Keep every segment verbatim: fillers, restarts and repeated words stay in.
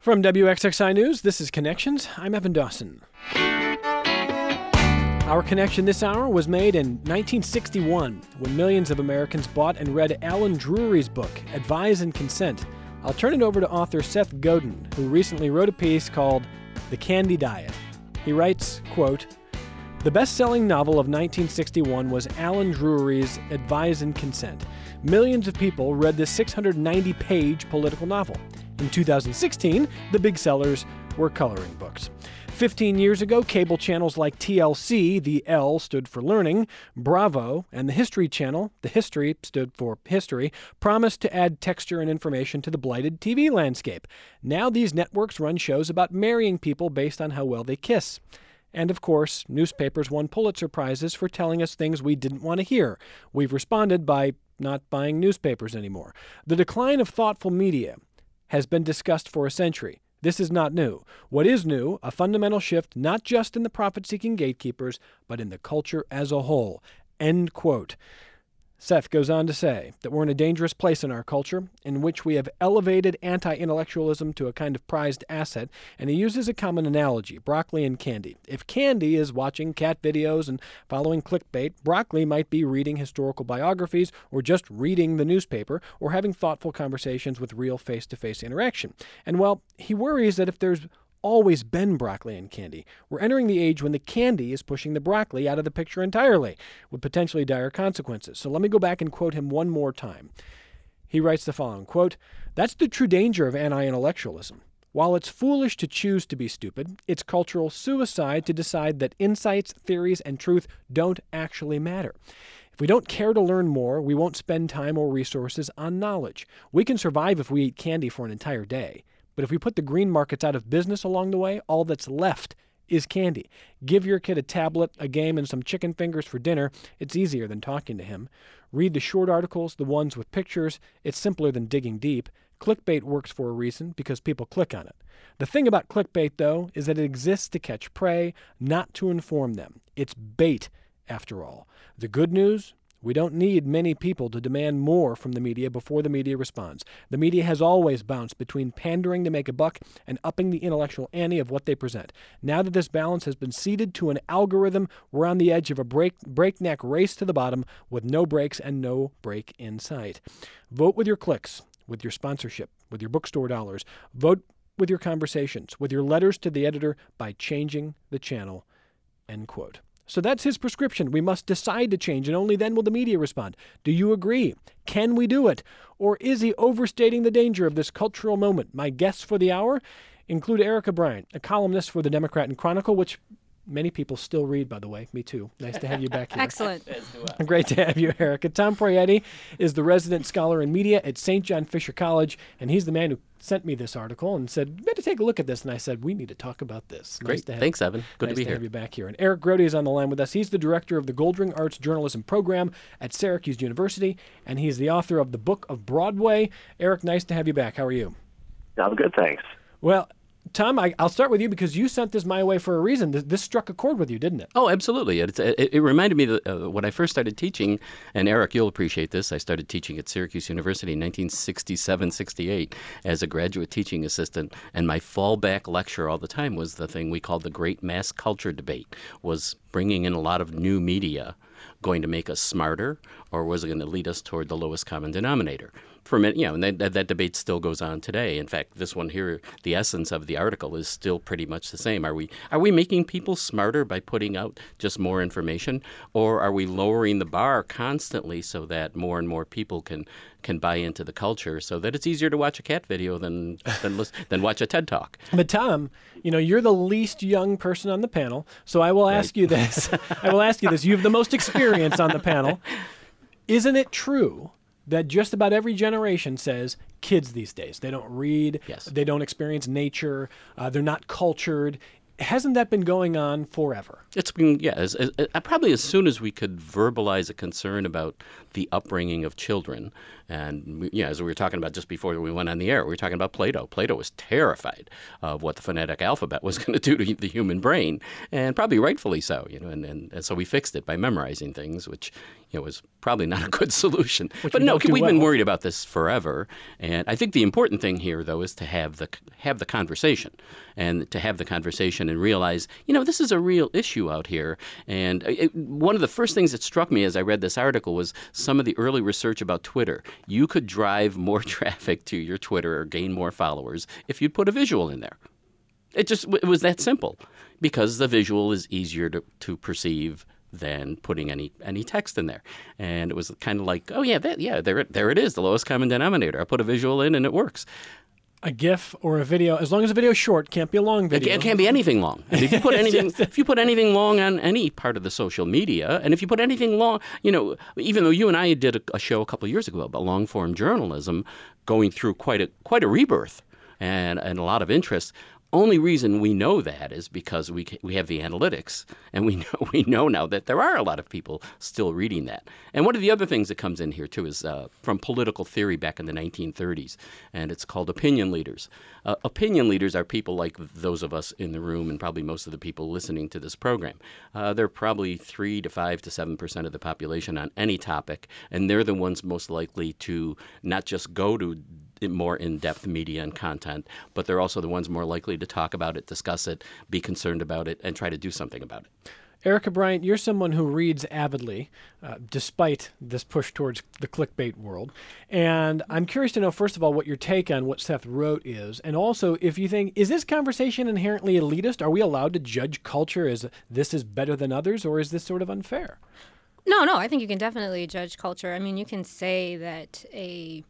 From W X X I News, this is Connections. I'm Evan Dawson. Our connection this hour was made in nineteen sixty-one, when millions of Americans bought and read Alan Drury's book, Advise and Consent. I'll turn it over to author Seth Godin, who recently wrote a piece called The Candy Diet. He writes, quote, "The best-selling novel of nineteen sixty-one was Alan Drury's Advise and Consent. Millions of people read this six hundred ninety page political novel. In two thousand sixteen, the big sellers were coloring books. Fifteen years ago, cable channels like T L C, the L stood for Learning, Bravo, and the History Channel, the History stood for History, promised to add texture and information to the blighted T V landscape. Now these networks run shows about marrying people based on how well they kiss. And of course, newspapers won Pulitzer Prizes for telling us things we didn't want to hear. We've responded by not buying newspapers anymore. The decline of thoughtful media has been discussed for a century. This is not new. What is new, a fundamental shift not just in the profit-seeking gatekeepers, but in the culture as a whole." End quote. Seth goes on to say that we're in a dangerous place in our culture, in which we have elevated anti-intellectualism to a kind of prized asset, and he uses a common analogy, broccoli and candy. If candy is watching cat videos and following clickbait, broccoli might be reading historical biographies, or just reading the newspaper, or having thoughtful conversations with real face-to-face interaction. And well, he worries that if there's always been broccoli and candy, we're entering the age when the candy is pushing the broccoli out of the picture entirely, with potentially dire consequences. So let me go back and quote him one more time. He writes the following, quote, "That's the true danger of anti-intellectualism. While it's foolish to choose to be stupid, it's cultural suicide to decide that insights, theories, and truth don't actually matter. If we don't care to learn more, we won't spend time or resources on knowledge. We can survive if we eat candy for an entire day. But if we put the green markets out of business along the way, all that's left is candy. Give your kid a tablet, a game, and some chicken fingers for dinner. It's easier than talking to him. Read the short articles, the ones with pictures. It's simpler than digging deep. Clickbait works for a reason, because people click on it. The thing about clickbait, though, is that it exists to catch prey, not to inform them. It's bait, after all. The good news? We don't need many people to demand more from the media before the media responds. The media has always bounced between pandering to make a buck and upping the intellectual ante of what they present. Now that this balance has been ceded to an algorithm, we're on the edge of a break, breakneck race to the bottom with no brakes and no break in sight. Vote with your clicks, with your sponsorship, with your bookstore dollars. Vote with your conversations, with your letters to the editor by changing the channel." End quote. So that's his prescription. We must decide to change, and only then will the media respond. Do you agree? Can we do it? Or is he overstating the danger of this cultural moment? My guests for the hour include Erica Bryant, a columnist for the Democrat and Chronicle, which many people still read, by the way. Me too. Nice to have you back here. Excellent. Great to have you, Erica. Tom Proietti is the resident scholar in media at Saint John Fisher College, and he's the man who sent me this article and said, "You better take a look at this." And I said, "We need to talk about this." Great. Nice to have, Thanks, Evan. Good nice to be to here. have you back here. And Eric Grody is on the line with us. He's the director of the Goldring Arts Journalism Program at Syracuse University, and he's the author of The Book of Broadway. Eric, nice to have you back. How are you? I'm good, thanks. Well, Tom, I, I'll start with you because you sent this my way for a reason. This, this struck a chord with you, didn't it? Oh, absolutely. It, it, it reminded me that uh, when I first started teaching, and Eric, you'll appreciate this, I started teaching at Syracuse University in nineteen sixty-seven sixty-eight as a graduate teaching assistant, and my fallback lecture all the time was the thing we called the Great Mass Culture Debate, was bringing in a lot of new media going to make us smarter, or was it going to lead us toward the lowest common denominator? For many, you know, and that, that debate still goes on today. In fact, this one here, the essence of the article is still pretty much the same. Are we are we making people smarter by putting out just more information, or are we lowering the bar constantly so that more and more people can can buy into the culture, so that it's easier to watch a cat video than than listen, than watch a TED Talk? But Tom, you know, you're the least young person on the panel, so I will ask right. you this. I will ask you this. You have the most experience on the panel. Isn't it true that just about every generation says kids these days, they don't read, yes. they don't experience nature, uh, they're not cultured? Hasn't that been going on forever? It's been, yeah, as, as, probably as soon as we could verbalize a concern about the upbringing of children And we, you know, as we were talking about just before we went on the air, we were talking about Plato. Plato was terrified of what the phonetic alphabet was going to do to the human brain, and probably rightfully so. You know, and, and, and so we fixed it by memorizing things, which you know was probably not a good solution. Which but we no, don't do we've well. been worried about this forever, and I think the important thing here, though, is to have the have the conversation, and to have the conversation and realize, you know, this is a real issue out here. And it, one of the first things that struck me as I read this article was some of the early research about Twitter. You could drive more traffic to your Twitter or gain more followers if you put a visual in there. It just it was that simple, because the visual is easier to, to perceive than putting any any text in there. And it was kind of like, oh yeah, that yeah, there it, there it is, the lowest common denominator. I put a visual in and it works. A GIF or a video, as long as the video is short, can't be a long video. It can't be anything long. And if you put anything, if you put anything long on any part of the social media, and if you put anything long, you know, even though you and I did a, a show a couple of years ago about long form journalism, going through quite a quite a rebirth and and a lot of interest. Only reason we know that is because we we have the analytics, and we know we know now that there are a lot of people still reading that. And one of the other things that comes in here too is uh, from political theory back in the nineteen thirties, and it's called opinion leaders. Uh, opinion leaders are people like those of us in the room, and probably most of the people listening to this program. Uh, they're probably three to five to seven percent of the population on any topic, and they're the ones most likely to not just go to more in-depth media and content, but they're also the ones more likely to talk about it, discuss it, be concerned about it, and try to do something about it. Erica Bryant, you're someone who reads avidly, uh, despite this push towards the clickbait world. And I'm curious to know, first of all, what your take on what Seth wrote is, and also if you think, is this conversation inherently elitist? Are we allowed to judge culture as this is better than others, or is this sort of unfair? No, no, I think you can definitely judge culture. I mean, you can say that a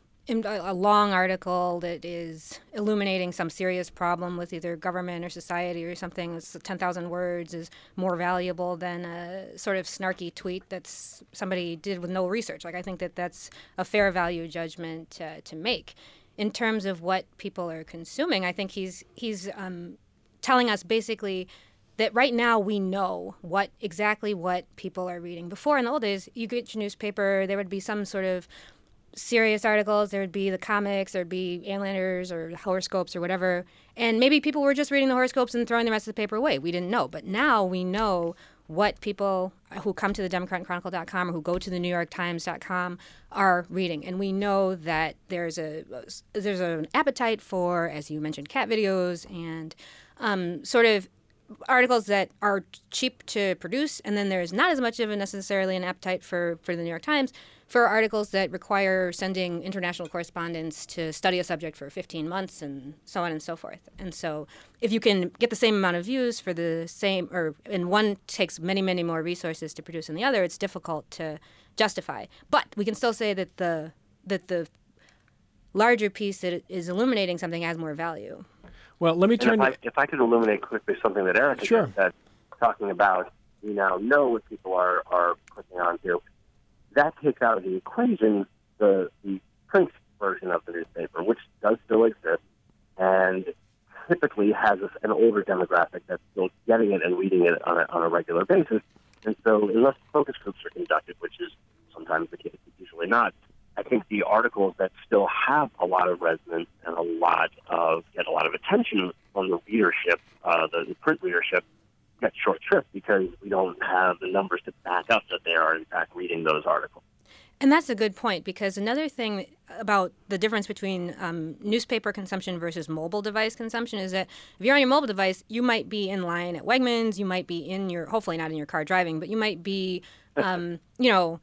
a long article that is illuminating some serious problem with either government or society or something that's ten thousand words is more valuable than a sort of snarky tweet that's somebody did with no research. Like, I think that that's a fair value judgment uh, to make. In terms of what people are consuming, I think he's he's um, telling us basically that right now we know what exactly what people are reading. Before, in the old days, you get your newspaper, there would be some sort of serious articles, there would be the comics, there'd be Anlanders or horoscopes or whatever, and maybe people were just reading the horoscopes and throwing the rest of the paper away. We didn't know, but now we know what people who come to the Democrat and Chronicle dot com or who go to the New York Times dot com are reading, and we know that there's a there's an appetite for, as you mentioned, cat videos and um, sort of articles that are cheap to produce, and then there's not as much of a necessarily an appetite for, for the New York Times for articles that require sending international correspondents to study a subject for fifteen months and so on and so forth. And so if you can get the same amount of views for the same, or and one takes many, many more resources to produce than the other, it's difficult to justify. But we can still say that the that the larger piece that is illuminating something has more value. Well, let me turn if, to... I, if I could illuminate quickly something that Erica Sure. just said, talking about we now know what people are, are clicking onto, that takes out of the equation the, the print version of the newspaper, which does still exist, and typically has a, an older demographic that's still getting it and reading it on a, on a regular basis. And so unless focus groups are conducted, which is sometimes the case, but usually not, I think the articles that still have a lot of resonance and a lot of get a lot of attention from the readership, uh, the, the print readership, get short shrift because we don't have the numbers to back up that they are in fact reading those articles. And that's a good point, because another thing about the difference between um, newspaper consumption versus mobile device consumption is that if you're on your mobile device, you might be in line at Wegmans, you might be in your, hopefully not in your car driving, but you might be, um, you know,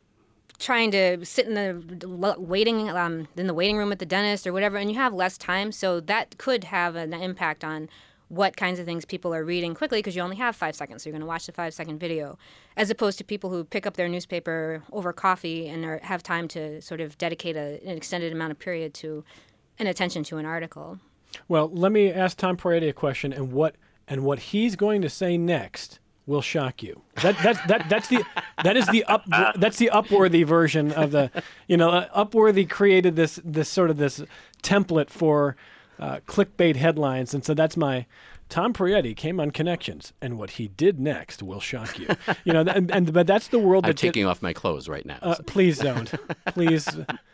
trying to sit in the waiting um, in the waiting room at the dentist or whatever, and you have less time. So that could have an impact on what kinds of things people are reading quickly, because you only have five seconds. So you're going to watch the five-second video, as opposed to people who pick up their newspaper over coffee and are, have time to sort of dedicate a, an extended amount of period to an attention to an article. Well, let me ask Tom Poretti a question, and what and what he's going to say next will shock you. That that that that's the that is the up that's the Upworthy version of the, you know, uh, Upworthy created this this sort of this template for uh, clickbait headlines. And so that's my Tom Prietti came on Connections, and what he did next will shock you. You know, and, and but that's the world. I'm that taking did, off my clothes right now. uh, please don't. Please.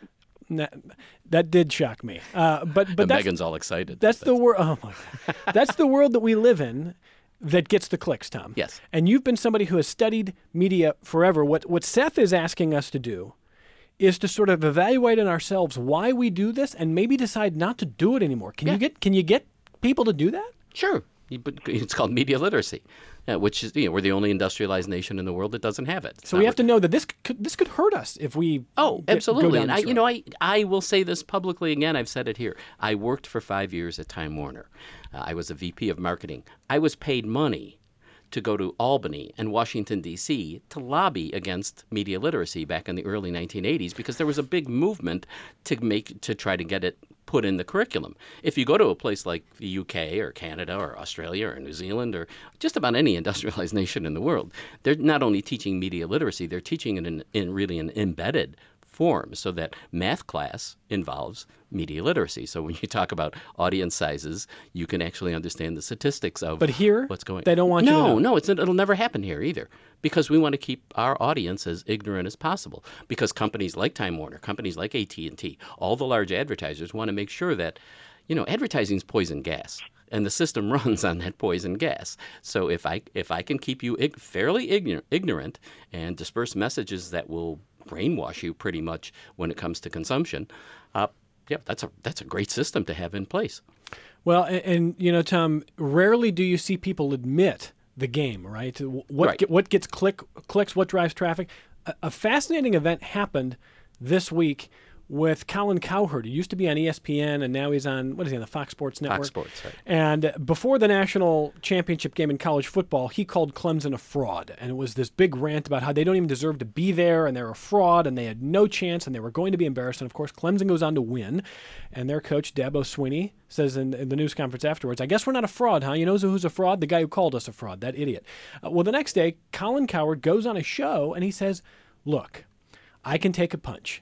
That, that did shock me. Uh, but but but that's, Megan's all excited. that's the world. Oh my God. That's the world that we live in. That gets the clicks, Tom. Yes. And you've been somebody who has studied media forever. What what Seth is asking us to do is to sort of evaluate in ourselves why we do this and maybe decide not to do it anymore. Can Yeah. you get can you get people to do that? Sure. But it's called media literacy, uh, which is, you know, we're the only industrialized nation in the world that doesn't have it. It's So not we have what- to know that this could this could hurt us if we Oh, get- go absolutely. down And I, this you know, road. I, I will say this publicly again. I've said it here. I worked for five years at Time Warner. Uh, I was a V P of marketing. I was paid money to go to Albany and Washington, D C to lobby against media literacy back in the early nineteen eighties because there was a big movement to make to try to get it put in the curriculum. If you go to a place like the U K or Canada or Australia or New Zealand or just about any industrialized nation in the world, they're not only teaching media literacy, they're teaching it in, in really an embedded form so that math class involves media literacy. So when you talk about audience sizes, you can actually understand the statistics of But here, what's going on. they don't want you to no, know. No, it's, it'll never happen here either because we want to keep our audience as ignorant as possible because companies like Time Warner, companies like A T and T, all the large advertisers want to make sure that, you know, advertising is poison gas. And the system runs on that poison gas. So if I if I can keep you ig- fairly ignorant, ignorant and disperse messages that will brainwash you pretty much when it comes to consumption, uh, yeah, that's a that's a great system to have in place. Well, and, and you know, Tom, rarely do you see people admit the game, right? What Right. Get, what gets click clicks, what drives traffic. A, a fascinating event happened this week with Colin Cowherd. He used to be on E S P N, and now he's on, what is he, on the Fox Sports Network? Fox Sports, right. And before the national championship game in college football, he called Clemson a fraud. And it was this big rant about how they don't even deserve to be there, and they're a fraud, and they had no chance, and they were going to be embarrassed. And, of course, Clemson goes on to win. And their coach, Dabo Swinney, says in, in the news conference afterwards, I guess we're not a fraud, huh? You know who's a fraud? The guy who called us a fraud, that idiot. Uh, well, the next day, Colin Cowherd goes on a show, and he says, look, I can take a punch.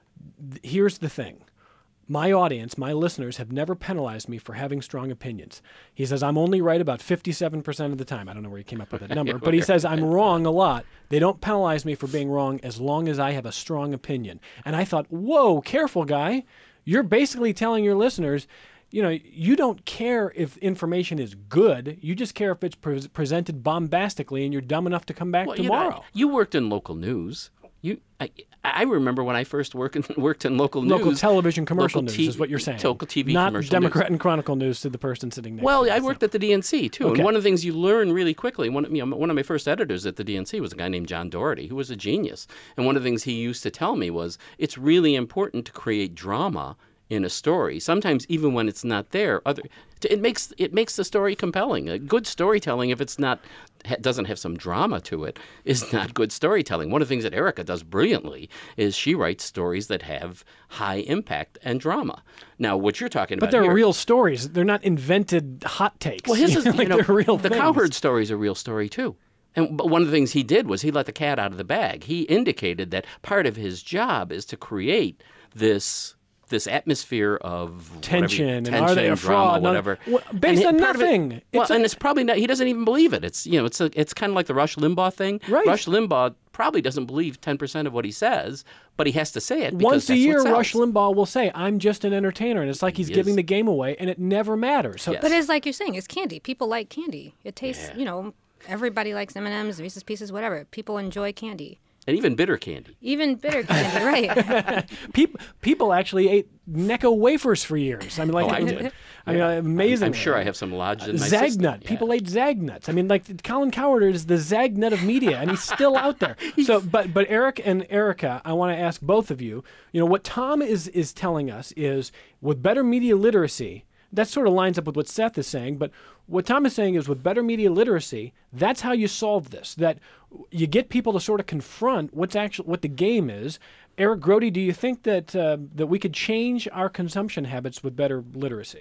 Here's the thing. My audience, my listeners, have never penalized me for having strong opinions. He says, I'm only right about fifty-seven percent of the time. I don't know where he came up with that number, but he says, I'm wrong a lot. They don't penalize me for being wrong as long as I have a strong opinion. And I thought, whoa, careful, guy. You're basically telling your listeners, you know, you don't care if information is good. You just care if it's pre- presented bombastically and you're dumb enough to come back Well, tomorrow. You know, you worked in local news. You, I, I remember when I first work in, worked in local news. Local television commercial local news T V is what you're saying. Local T V Not commercial Democrat news. and Chronicle news to the person sitting next Well, to you. I worked at the D N C too, Okay. and one of the things you learn really quickly. One, you know, one of my first editors at the D N C was a guy named John Doherty, who was a genius. And one of the things he used to tell me was, it's really important to create drama in a story. Sometimes even when it's not there, other it makes it makes the story compelling. A good storytelling, if it's not ha- doesn't have some drama to it, is not good storytelling. One of the things that Erica does brilliantly is she writes stories that have high impact and drama. Now, what you're talking But about they're here, real stories. They're not invented hot takes. well, his is, like you know, they're real the things. Cowherd story is a real story too. And but one of the things he did was he let the cat out of the bag. He indicated that part of his job is to create this this atmosphere of Tension, whatever, and tension, are they a drama, fraud? No- whatever, Well, And based he- on part of it- nothing. well, It's a- and it's probably not. He doesn't even believe it. It's you know, it's a, it's kind of like the Rush Limbaugh thing. Right. Rush Limbaugh probably doesn't believe ten percent of what he says, but he has to say it because Once a that's year, what sells. Rush Limbaugh will say, I'm just an entertainer. And it's like he's He giving is. the game away, and it never matters. So Yes. But it's like you're saying, it's candy. People like candy. It tastes, Yeah. you know, everybody likes M and M's, Reese's Pieces, whatever. People enjoy candy. And even bitter candy. Even bitter candy, right? people, people actually ate Necco wafers for years. I mean, like, Oh, I did. I mean, amazing. I'm sure I have some lodged in my Zagnut. system. Yeah. People ate Zagnuts. I mean, like Colin Cowherd is the Zagnut of media, and he's still out there. So, but but Eric and Erica, I want to ask both of you. You know what Tom is is telling us is with better media literacy. That sort of lines up with what Seth is saying, but what Tom is saying is with better media literacy, that's how you solve this. That you get people to sort of confront what's actually what the game is. Eric Grody, do you think that uh, that we could change our consumption habits with better literacy?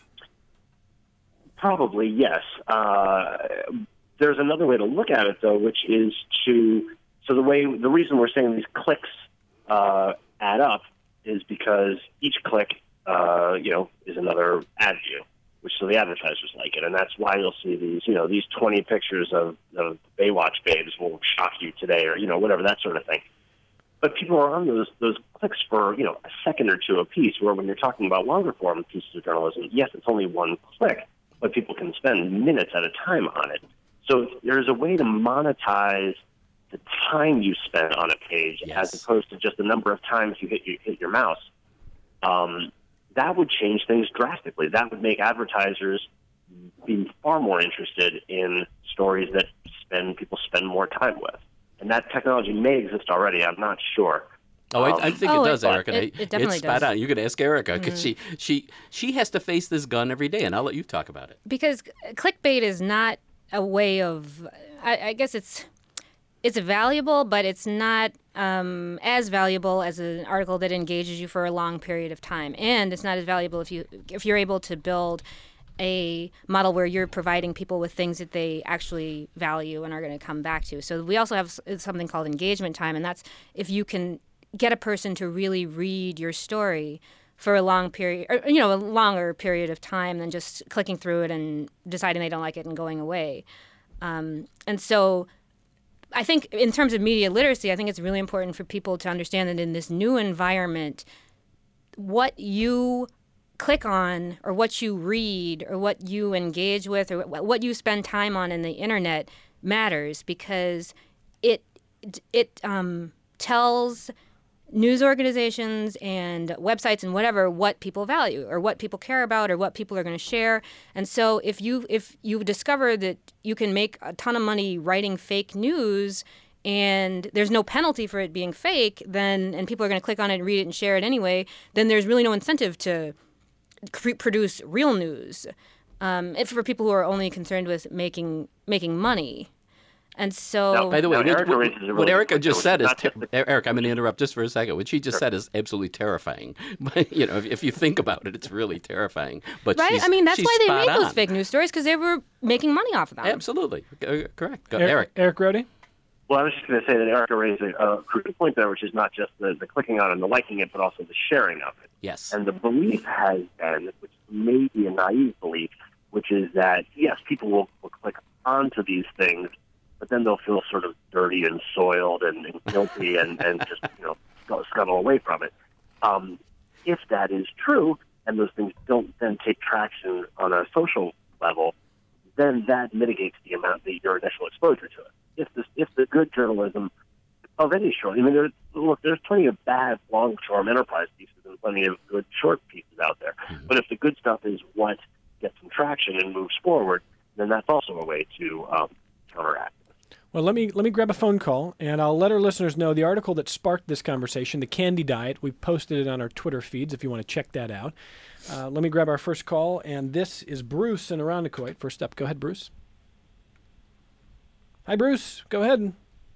Probably, yes. Uh, there's another way to look at it, though, which is to so the way the reason we're saying these clicks uh, add up is because each click uh, you know, is another ad view, which so the advertisers like it, and that's why you'll see these, you know, these twenty pictures of, of Baywatch babes will shock you today, or you know, whatever, that sort of thing. But people are on those those clicks for, you know, a second or two a piece. Where when you're talking about longer form pieces of journalism, yes, it's only one click, but people can spend minutes at a time on it. So there's a way to monetize the time you spend on a page, yes. as opposed to just the number of times you hit you hit your mouse. Um, that would change things drastically. That would make advertisers be far more interested in stories that spend people spend more time with. And that technology may exist already. I'm not sure. Oh, I, I think oh, it does, it, Erica. It, it definitely it's spot does. on. You could ask Erica because mm-hmm. she, she she has to face this gun every day, and I'll let you talk about it. Because clickbait is not a way of, I, I guess it's it's valuable, but it's not um, as valuable as an article that engages you for a long period of time, and it's not as valuable if you if you're able to build a model where you're providing people with things that they actually value and are going to come back to. So we also have something called engagement time, and that's if you can get a person to really read your story for a long period, or, you know, a longer period of time than just clicking through it and deciding they don't like it and going away. Um, and so I think in terms of media literacy, I think it's really important for people to understand that in this new environment, what you click on or what you read or what you engage with or what you spend time on in the internet matters, because it it um, tells news organizations and websites and whatever what people value or what people care about or what people are going to share. And so if you if you discover that you can make a ton of money writing fake news and there's no penalty for it being fake, then and people are going to click on it and read it and share it anyway, then there's really no incentive to produce real news, um, if for people who are only concerned with making making money. And so, now, by the way, now, what, Erica what, raises a really what Erica just said is, ter- the... Eric, I'm going to interrupt just for a second. What she just sure. said is absolutely terrifying. But you know, if, if you think about it, it's really terrifying. But right? she's, I mean, that's she's why they spot made those on. fake news stories, because they were making money off of them. Absolutely, uh, correct. Go, Eric, Eric. Eric Rody? Well, I was just going to say that Erica raised a, a crucial point there, which is not just the, the clicking on and the liking it, but also the sharing of it. Yes. And the belief has been, which may be a naive belief, which is that, yes, people will, will click onto these things, but then they'll feel sort of dirty and soiled and, and guilty and, and just, you know, go, scuttle away from it. Um, if that is true, and those things don't then take traction on a social level, then that mitigates the amount that your initial exposure to it. If the, if the good journalism of any short, I mean, there, look, there's plenty of bad long-form enterprise pieces and plenty of good short pieces out there. Mm-hmm. But if the good stuff is what gets some traction and moves forward, then that's also a way to um, counteract it. Well, let me let me grab a phone call, and I'll let our listeners know the article that sparked this conversation, The Candy Diet. We've posted it on our Twitter feeds if you want to check that out. Uh, let me grab our first call, and this is Bruce in Irondequoit. First up, go ahead, Bruce. Hi, Bruce. Go ahead.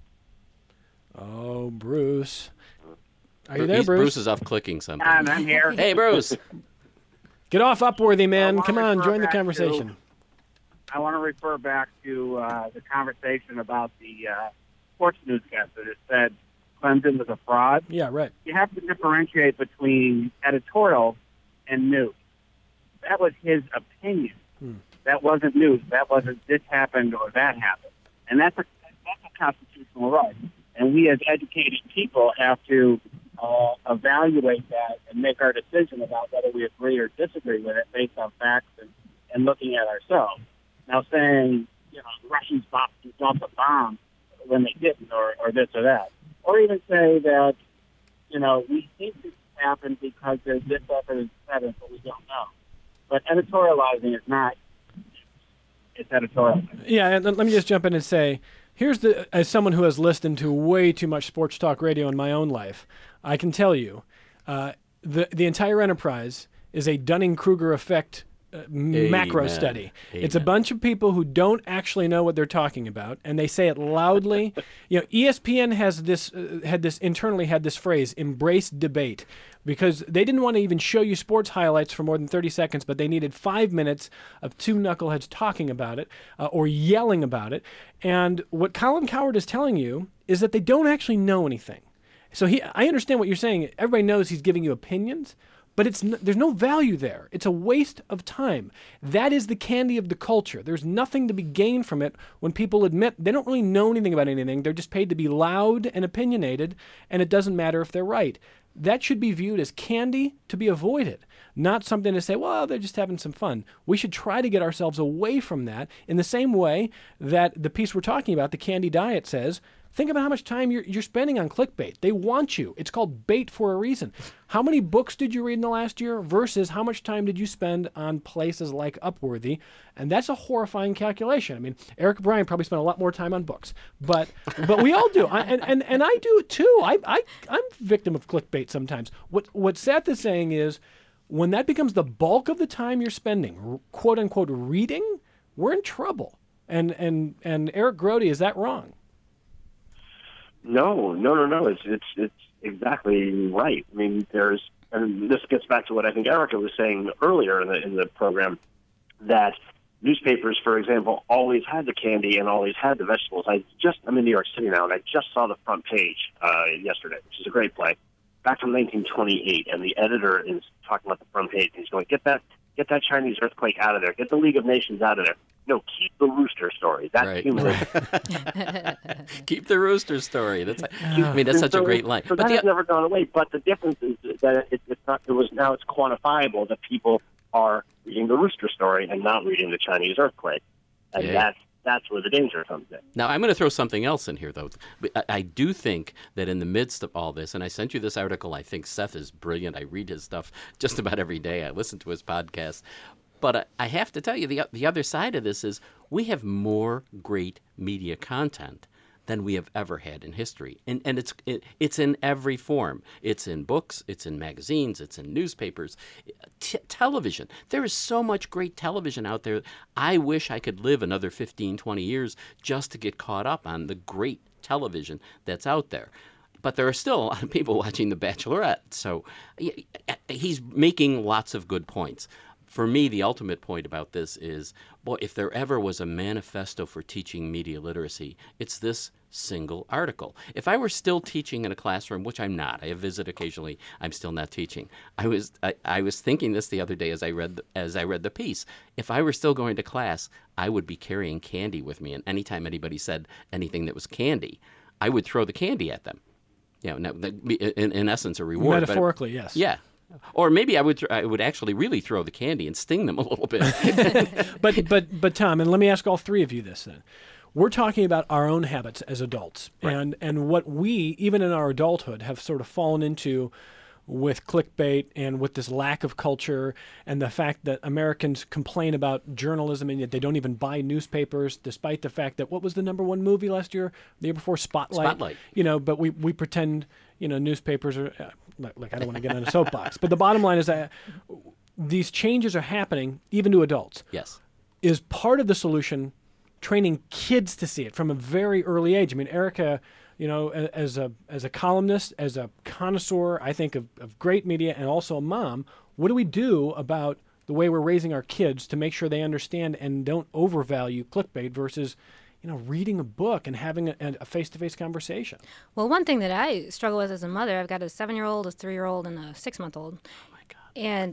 Oh, Bruce. Are you there, He's, Bruce? Bruce is off clicking something. Um, I'm here. Hey, Bruce. Get off Upworthy, man. I Come wanna on, refer join the back conversation. to- I want to refer back to uh, the conversation about the uh, sports newscaster that said Clemson was a fraud. Yeah, right. You have to differentiate between editorial and news. That was his opinion. Hmm. That wasn't news. That wasn't this happened or that happened. And that's a, that's a constitutional right. And we as educated people have to uh, evaluate that and make our decision about whether we agree or disagree with it based on facts and, and looking at ourselves. Now saying, you know, the Russians dropped a bomb when they didn't, or, or this or that. Or even say that, you know, we think this happened because there's this evidence, evidence, but we don't know. But editorializing is not, it's editorial. Yeah, and let me just jump in and say, here's the, as someone who has listened to way too much sports talk radio in my own life, I can tell you, uh, the the entire enterprise is a Dunning-Kruger effect uh, macro study. Amen. It's a bunch of people who don't actually know what they're talking about, and they say it loudly. You know, E S P N has this uh, had this internally had this phrase, embrace debate, because they didn't want to even show you sports highlights for more than thirty seconds, but they needed five minutes of two knuckleheads talking about it uh, or yelling about it. And what Colin Cowherd is telling you is that they don't actually know anything. So he, I understand what you're saying. Everybody knows he's giving you opinions, but it's n- there's no value there. It's a waste of time. That is the candy of the culture. There's nothing to be gained from it when people admit they don't really know anything about anything. They're just paid to be loud and opinionated, and it doesn't matter if they're right. That should be viewed as candy to be avoided, not something to say, well, they're just having some fun. We should try to get ourselves away from that in the same way that the piece we're talking about, the candy diet, says, think about how much time you're, you're spending on clickbait. They want you. It's called bait for a reason. How many books did you read in the last year versus how much time did you spend on places like Upworthy? And that's a horrifying calculation. I mean, Eric O'Brien probably spent a lot more time on books, but but we all do. I, and, and, and I do it too. I, I, I'm a victim of clickbait sometimes. What, what Seth is saying is when that becomes the bulk of the time you're spending, quote unquote, reading, we're in trouble. And, and, and Eric Grody, is that wrong? No, no, no, no. It's it's it's exactly right. I mean, there's, and this gets back to what I think Erica was saying earlier in the in the program, that newspapers, for example, always had the candy and always had the vegetables. I just I'm in New York City now, and I just saw the front page uh, yesterday, which is a great play, back from nineteen twenty-eight, and the editor is talking about the front page, and he's going, "Get that, get that Chinese earthquake out of there. Get the League of Nations out of there. No, keep the rooster story. That's right. humorous." Keep the rooster story. That's, I mean, that's such so, a great line. So but that the, has never gone away. But the difference is that it, it's not. It was now it's quantifiable that people are reading the rooster story and not reading the Chinese earthquake, and yeah. that's that's where the danger comes in. Now, I'm going to throw something else in here, though. I, I do think that in the midst of all this, and I sent you this article. I think Seth is brilliant. I read his stuff just about every day. I listen to his podcast. But I, I have to tell you, the the other side of this is we have more great media content than we have ever had in history. And and it's it, it's in every form. It's in books, it's in magazines, it's in newspapers, t- television. There is so much great television out there. I wish I could live another fifteen, twenty years just to get caught up on the great television that's out there. But there are still a lot of people watching The Bachelorette. So he's making lots of good points. For me, the ultimate point about this is, boy, if there ever was a manifesto for teaching media literacy, it's this single article. If I were still teaching in a classroom, which I'm not, I have visit occasionally, I'm still not teaching. I was I, I was thinking this the other day as I read the, as I read the piece. If I were still going to class, I would be carrying candy with me, and anytime anybody said anything that was candy, I would throw the candy at them. You know, in, in essence, a reward. Metaphorically, but, yes. Yeah. Or maybe I would th- I would actually really throw the candy and sting them a little bit. but but but Tom, and let me ask all three of you this then. We're talking about our own habits as adults, right. and and what we, even in our adulthood, have sort of fallen into with clickbait and with this lack of culture and the fact that Americans complain about journalism and yet they don't even buy newspapers, despite the fact that what was the number one movie last year, the year before, Spotlight. Spotlight. You know, but we we pretend you know newspapers are. Uh, Like, I don't want to get on a soapbox, but the bottom line is that these changes are happening even to adults. Yes. Is part of the solution training kids to see it from a very early age? I mean, Erica, you know, as a as a columnist, as a connoisseur, I think, of, of great media and also a mom, what do we do about the way we're raising our kids to make sure they understand and don't overvalue clickbait versus you know, reading a book and having a, a face-to-face conversation? Well, one thing that I struggle with as a mother, I've got a seven-year-old, a three-year-old, and a six-month-old. Oh, my God. And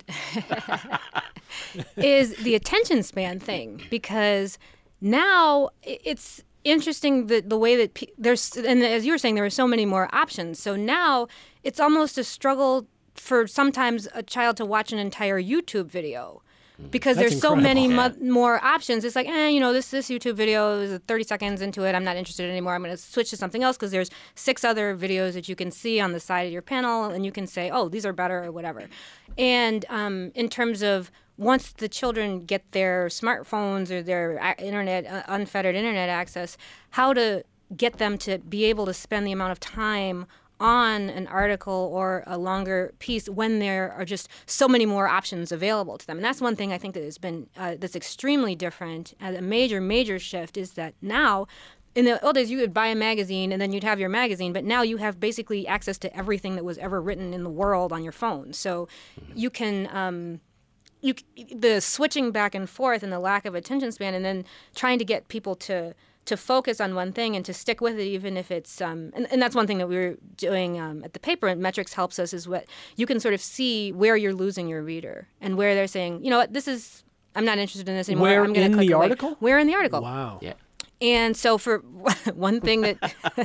is the attention span thing. Because now it's interesting that the way that pe- there's, and as you were saying, there are so many more options. So now it's almost a struggle for sometimes a child to watch an entire YouTube video. Because That's there's so incredible. many Yeah. mo- more options. It's like, eh, you know, this this YouTube video is thirty seconds into it. I'm not interested anymore. I'm going to switch to something else because there's six other videos that you can see on the side of your panel, and you can say, oh, these are better or whatever. And um, in terms of once the children get their smartphones or their a- internet, uh, unfettered internet access, how to get them to be able to spend the amount of time on an article or a longer piece when there are just so many more options available to them. And that's one thing I think that has been uh, that's extremely different. Uh, a major, major shift is that now, in the old days, you would buy a magazine and then you'd have your magazine, but now you have basically access to everything that was ever written in the world on your phone. So you can... Um, You, the switching back and forth and the lack of attention span, and then trying to get people to to focus on one thing and to stick with it, even if it's um, and, and that's one thing that we were doing um, at the paper. And Metrics helps us is what you can sort of see where you're losing your reader and where they're saying, you know what, this is I'm not interested in this anymore. Where I'm gonna in click the away. article? Where in the article? Wow. Yeah. And so for one thing that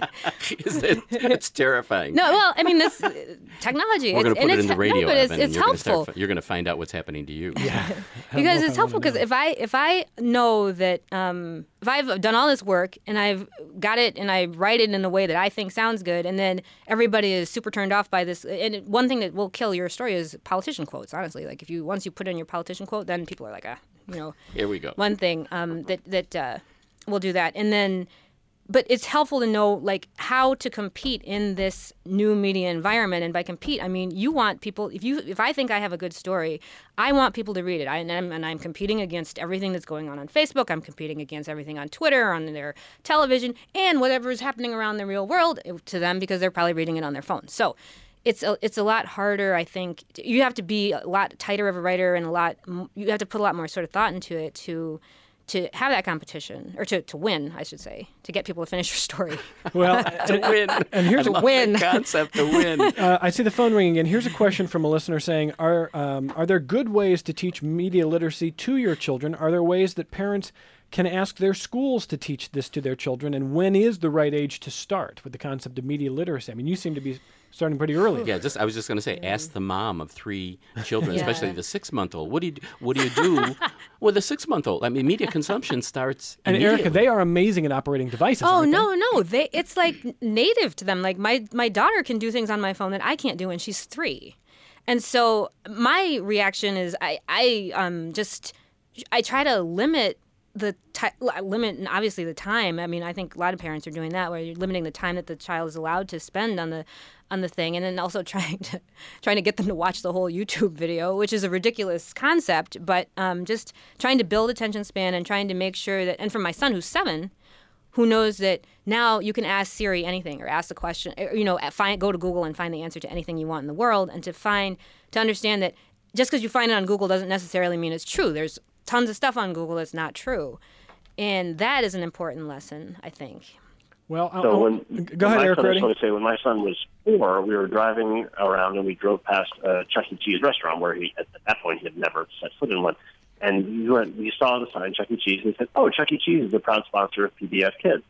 Is it, it's terrifying. no, well, I mean this uh, technology. We're going to and put it it's, in the radio, no, but it's, Evan, it's and you're helpful. Gonna start, you're going to find out what's happening to you. Yeah. Because it's helpful because if I if I know that um, if I've done all this work and I've got it and I write it in a way that I think sounds good and then everybody is super turned off by this, and it- one thing that will kill your story is politician quotes, honestly. Like if you once you put in your politician quote, then people are like, ah, you know, Here we go. one thing um, that that uh, will do that. And then but it's helpful to know like how to compete in this new media environment. And by compete, I mean you want people. If you, if I think I have a good story, I want people to read it. I, and, I'm, and I'm competing against everything that's going on on Facebook. I'm competing against everything on Twitter, on their television, and whatever is happening around the real world to them because they're probably reading it on their phone. So it's a, it's a lot harder. I think you have to be a lot tighter of a writer and a lot. You have to put a lot more sort of thought into it to. to have that competition, or to, to win, I should say, to get people to finish your story. Well, To win. and here's I a love win. that concept, to win. Uh, I see the phone ringing again. Here's a question from a listener saying, are um, are there good ways to teach media literacy to your children? Are there ways that parents can ask their schools to teach this to their children? And when is the right age to start with the concept of media literacy? I mean, you seem to be starting pretty early. Yeah, just I was just going to say, ask the mom of three children, Yeah. especially the six-month-old. What do you what do you do with a six-month-old? I mean, media consumption starts And immediately. Erica, they are amazing at operating devices. Oh aren't they? no, no, they it's like native to them. Like my my daughter can do things on my phone that I can't do, and she's three. And so my reaction is I I um just I try to limit the ti- limit and obviously the time. I mean, I think a lot of parents are doing that, where you're limiting the time that the child is allowed to spend on the on the thing, and then also trying to trying to get them to watch the whole YouTube video, which is a ridiculous concept. But um, just trying to build attention span and trying to make sure that, and for my son who's seven, who knows that now you can ask Siri anything or ask the question, or, you know, find go to Google and find the answer to anything you want in the world, and to find to understand that just because you find it on Google doesn't necessarily mean it's true. There's tons of stuff on Google that's not true. And that is an important lesson, I think. Well, I'll, So I'll- when, go when ahead, my Eric. son, I Ready? just want to say, when my son was four, we were driving around and we drove past a Chuck E. Cheese restaurant where he, at that point, he had never set foot in one. And we, went, we saw the sign, Chuck E. Cheese, and he said, "Oh, Chuck E. Cheese is a proud sponsor of P B S Kids."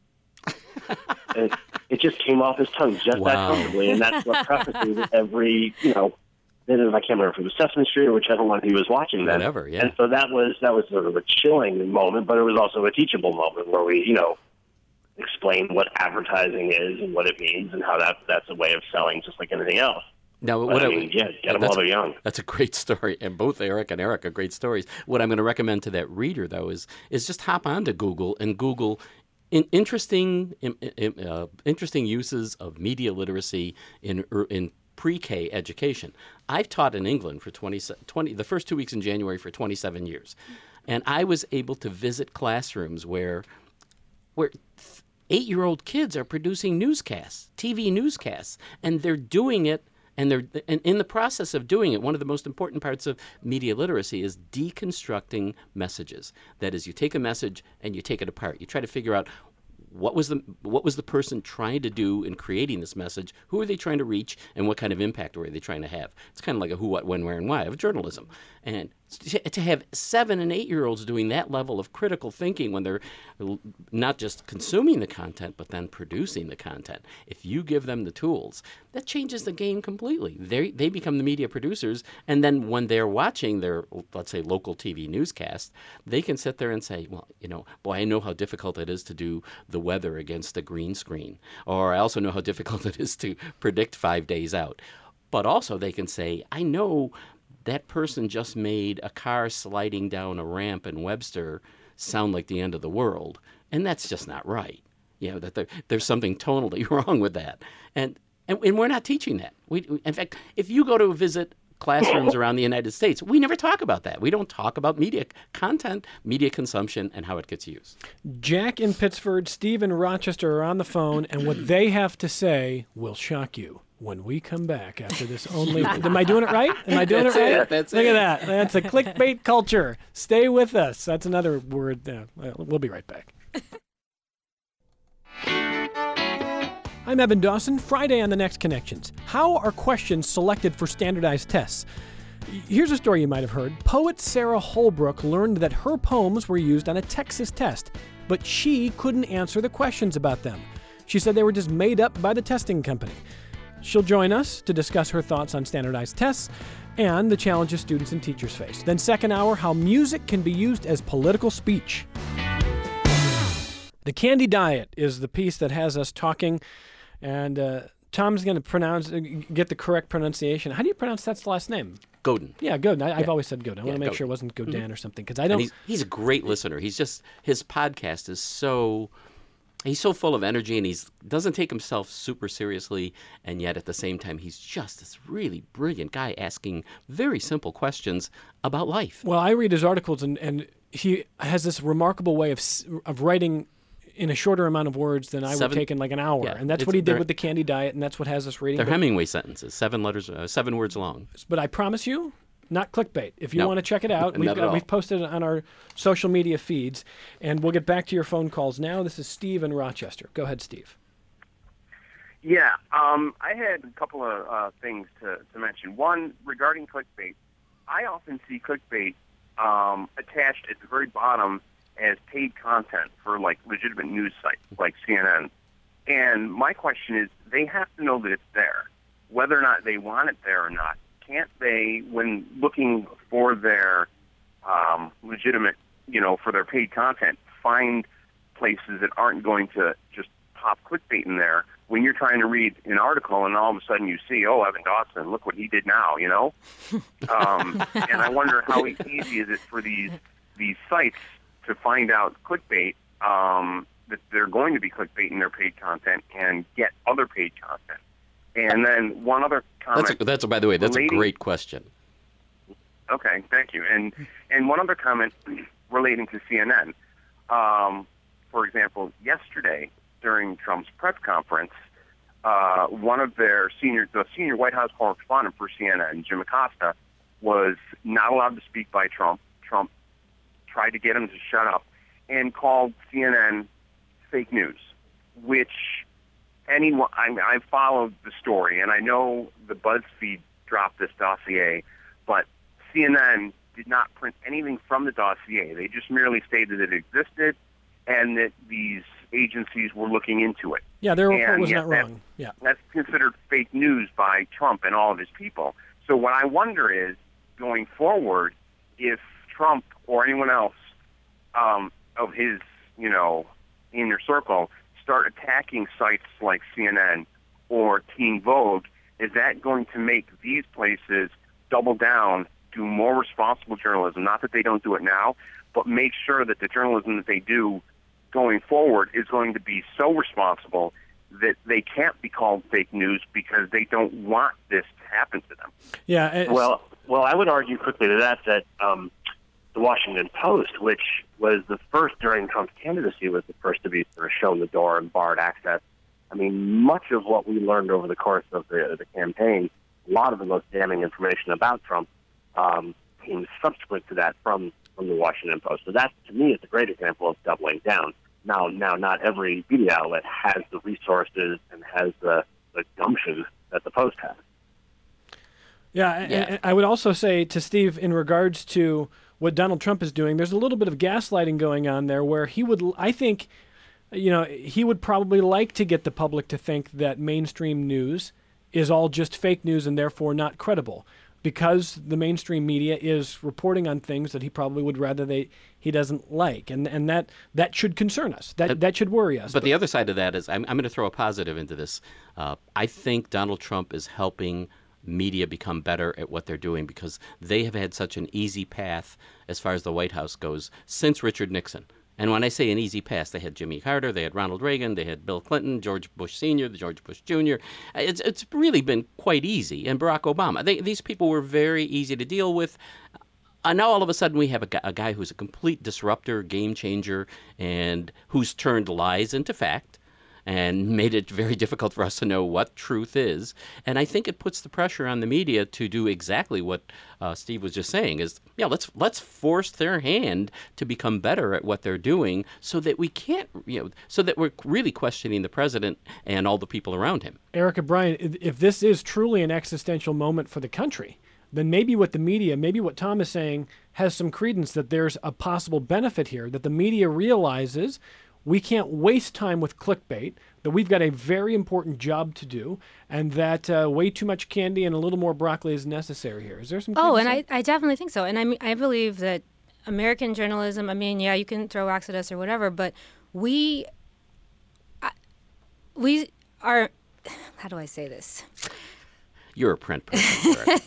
And it, it just came off his tongue just Wow. that comfortably, and that's what prefaces every, you know, then I can't remember if it was Sesame Street or whichever one he was watching then. Whatever, yeah. And so that was that was sort of a chilling moment, but it was also a teachable moment where we, you know, explain what advertising is and what it means and how that that's a way of selling just like anything else. Now, But, what I I- mean, yeah, get them that's- while they're young. That's a great story, and both Eric and Eric are great stories. What I'm going to recommend to that reader, though, is is just hop onto Google and Google in interesting in, in, uh, interesting uses of media literacy in er, in pre-K education. I've taught in England for twenty, twenty the first two weeks in January for twenty-seven years, and I was able to visit classrooms where where th- eight-year-old kids are producing newscasts, T V newscasts, and they're doing it. And they're and in the process of doing it, one of the most important parts of media literacy is deconstructing messages. That is, you take a message and you take it apart. You try to figure out what was the what was the person trying to do in creating this message? Who are they trying to reach, and what kind of impact were they trying to have? It's kind of like a who, what, when, where, and why of journalism. And to have seven and eight-year-olds doing that level of critical thinking when they're not just consuming the content, but then producing the content, if you give them the tools, that changes the game completely. They they become the media producers, and then when they're watching their, let's say, local T V newscast, they can sit there and say, well, you know, boy, I know how difficult it is to do the weather against a green screen, or I also know how difficult it is to predict five days out. But also they can say, I know that person just made a car sliding down a ramp in Webster sound like the end of the world, and that's just not right. You know, that there, there's something tonally wrong with that. And, and and we're not teaching that. We, in fact, if you go to visit classrooms around the United States, we never talk about that. We don't talk about media content, media consumption, and how it gets used. Jack in Pittsford, Steve in Rochester are on the phone, and what they have to say will shock you when we come back after this only... Am I doing it right? Am I doing That's it right? it, that's Look it. at that. That's a clickbait culture. Stay with us. That's another word. Uh, we'll be right back. I'm Evan Dawson. Friday on The Next Connections. How are questions selected for standardized tests? Here's a story you might have heard. Poet Sarah Holbrook learned that her poems were used on a Texas test, but she couldn't answer the questions about them. She said they were just made up by the testing company. She'll join us to discuss her thoughts on standardized tests and the challenges students and teachers face. Then second hour, how music can be used as political speech. The Candy Diet is the piece that has us talking, and uh, Tom's going to pronounce, uh, get the correct pronunciation. How do you pronounce that's last name? Godin. Yeah, Godin. I, Yeah. I've always said Godin. I Yeah, want to make Godin. sure it wasn't Godin Mhm. or something, because I don't. And he's, he's a great listener. He's just, his podcast is so, he's so full of energy, and he doesn't take himself super seriously, and yet at the same time, he's just this really brilliant guy asking very simple questions about life. Well, I read his articles, and, and he has this remarkable way of s- of writing in a shorter amount of words than I would Seven- take in like an hour. yeah, and that's it's what he did very- with the Candy Diet, and that's what has us reading. They're But, Hemingway sentences, seven letters, uh, seven words long. but I promise you, not clickbait. If you No. want to check it out, we've, Not at got, all. we've posted it on our social media feeds, and we'll get back to your phone calls now. This is Steve in Rochester. Go ahead, Steve. Yeah, um, I had a couple of uh, things to, to mention. One, regarding clickbait, I often see clickbait um, attached at the very bottom as paid content for, like, legitimate news sites like C N N. And my question is, they have to know that it's there, whether or not they want it there or not. Can't they, when looking for their um, legitimate, you know, for their paid content, find places that aren't going to just pop clickbait in there when you're trying to read an article and all of a sudden you see, oh, Evan Dawson, look what he did now, you know? um, and I wonder how easy is it for these these sites to find out clickbait, um, that they're going to be clickbait in their paid content and get other paid content. And then one other comment. That's, a, that's a, by the way, that's relating- a great question. Okay, thank you. And and one other comment relating to C N N. Um, for example, yesterday during Trump's press conference, uh, one of their senior, the senior White House correspondent for C N N, Jim Acosta, was not allowed to speak by Trump. Trump tried to get him to shut up and called C N N fake news, which anyone, I, I followed the story, and I know the BuzzFeed dropped this dossier, but C N N did not print anything from the dossier. They just merely stated that it existed and that these agencies were looking into it. Yeah, their report And was yet not that- wrong. Yeah. That's considered fake news by Trump and all of his people. So what I wonder is, going forward, if Trump or anyone else um, of his, you know, inner circle start attacking sites like C N N or Teen Vogue, is that going to make these places double down, do more responsible journalism? Not that they don't do it now, but make sure that the journalism that they do going forward is going to be so responsible that they can't be called fake news because they don't want this to happen to them. Yeah. it's- Well, well, I would argue quickly to that that um, the Washington Post, which was the first during Trump's candidacy, was the first to be sort of shown the door and barred access. I mean, much of what we learned over the course of the, the campaign, a lot of the most damning information about Trump um, came subsequent to that from, from the Washington Post. So that, to me, is a great example of doubling down. Now, now, not every media outlet has the resources and has the, the gumption that the Post has. Yeah, a- Yeah. and I would also say to Steve, in regards to what Donald Trump is doing, there's a little bit of gaslighting going on there where he would, I think, you know, he would probably like to get the public to think that mainstream news is all just fake news and therefore not credible, because the mainstream media is reporting on things that he probably would rather they he doesn't like, and and that that should concern us. That Uh, that should worry us. But the other side of that is, I'm, I'm going to throw a positive into this. Uh, I think Donald Trump is helping media become better at what they're doing because they have had such an easy path as far as the White House goes since Richard Nixon. And when I say an easy path, they had Jimmy Carter, they had Ronald Reagan, they had Bill Clinton, George Bush Senior, the George Bush Junior It's it's really been quite easy, and Barack Obama. They, these people were very easy to deal with. Uh, now all of a sudden we have a guy, a guy who's a complete disruptor, game changer, and who's turned lies into fact. and made it very difficult for us to know what truth is. And I think it puts the pressure on the media to do exactly what uh, Steve was just saying, is, yeah, let's let's force their hand to become better at what they're doing, so that we can't, you know, so that we're really questioning the president and all the people around him. Erica, Brian, if if this is truly an existential moment for the country, then maybe what the media, maybe what Tom is saying has some credence, that there's a possible benefit here, that the media realizes we can't waste time with clickbait, that we've got a very important job to do, and that uh, way too much candy and a little more broccoli is necessary here. Is there some Oh, credence and there? I, I definitely think so. And I mean, I believe that American journalism, I mean, yeah, you can throw rocks at us or whatever, but we, I, we are, how do I say this? You're a print person,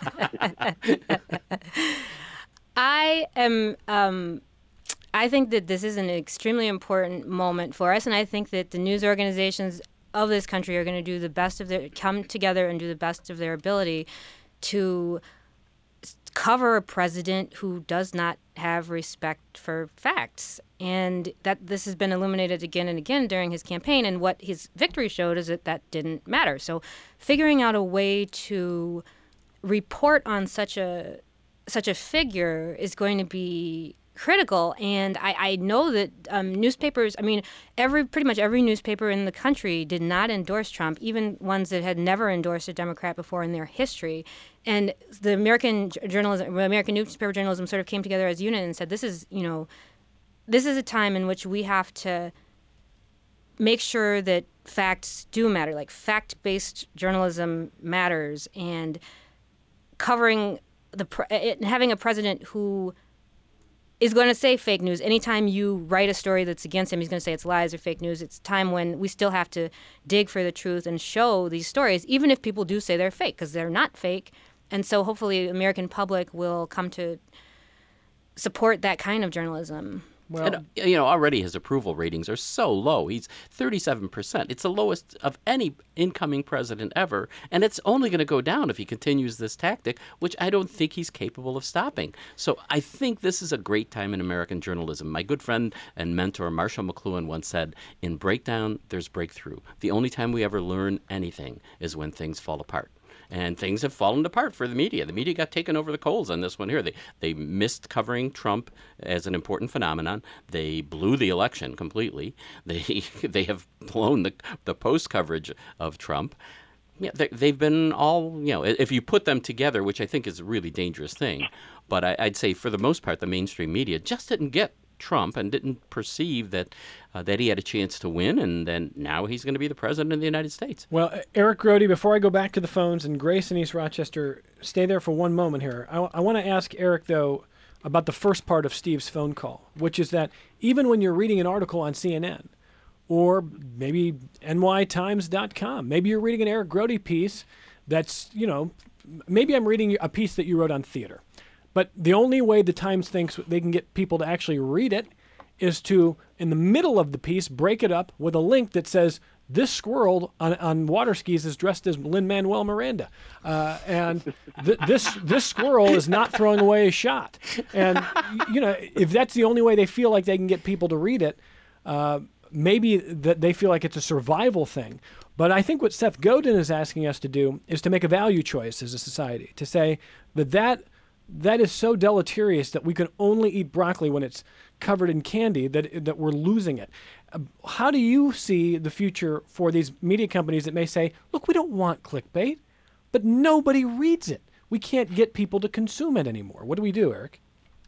I am, um, I think that this is an extremely important moment for us, and I think that the news organizations of this country are going to do the best of their, come together and do the best of their ability to cover a president who does not have respect for facts. And that this has been illuminated again and again during his campaign, and what his victory showed is that that didn't matter. So figuring out a way to report on such a such a figure is going to be critical. And I, I know that um, newspapers, I mean, every pretty much every newspaper in the country did not endorse Trump, even ones that had never endorsed a Democrat before in their history. And the American journalism, American newspaper journalism sort of came together as a unit and said, this is, you know, this is a time in which we have to make sure that facts do matter, like fact-based journalism matters, and covering the pre- having a president who is going to say fake news. Anytime you write a story that's against him, he's going to say it's lies or fake news. It's time when we still have to dig for the truth and show these stories, even if people do say they're fake, because they're not fake. And so hopefully the American public will come to support that kind of journalism. Well, And, you know, already his approval ratings are so low. He's thirty-seven percent. It's the lowest of any incoming president ever. And it's only going to go down if he continues this tactic, which I don't think he's capable of stopping. So I think this is a great time in American journalism. My good friend and mentor, Marshall McLuhan, once said, in breakdown, there's breakthrough. The only time we ever learn anything is when things fall apart. And things have fallen apart for the media. The media got taken over the coals on this one here. They they missed covering Trump as an important phenomenon. They blew the election completely. They they have blown the the post coverage of Trump. Yeah, they, they've been all, you know, if you put them together, which I think is a really dangerous thing. But I, I'd say for the most part, the mainstream media just didn't get Trump and didn't perceive that uh, that he had a chance to win, and then now he's going to be the president of the United States. Well, Eric Grody, before I go back to the phones, and Grace in East Rochester, stay there for one moment here. I, I want to ask Eric, though, about the first part of Steve's phone call, which is that even when you're reading an article on C N N or maybe N Y Times dot com, maybe you're reading an Eric Grody piece that's, you know, maybe I'm reading a piece that you wrote on theater. But the only way the Times thinks they can get people to actually read it is to, in the middle of the piece, break it up with a link that says, this squirrel on, on water skis is dressed as Lin-Manuel Miranda. Uh, and th- this this squirrel is not throwing away a shot. And, you know, if that's the only way they feel like they can get people to read it, uh, maybe that they feel like it's a survival thing. But I think what Seth Godin is asking us to do is to make a value choice as a society, to say that that that is so deleterious that we can only eat broccoli when it's covered in candy, that that we're losing it. Uh, how do you see the future for these media companies that may say, look, we don't want clickbait, but nobody reads it. We can't get people to consume it anymore. What do we do, Eric?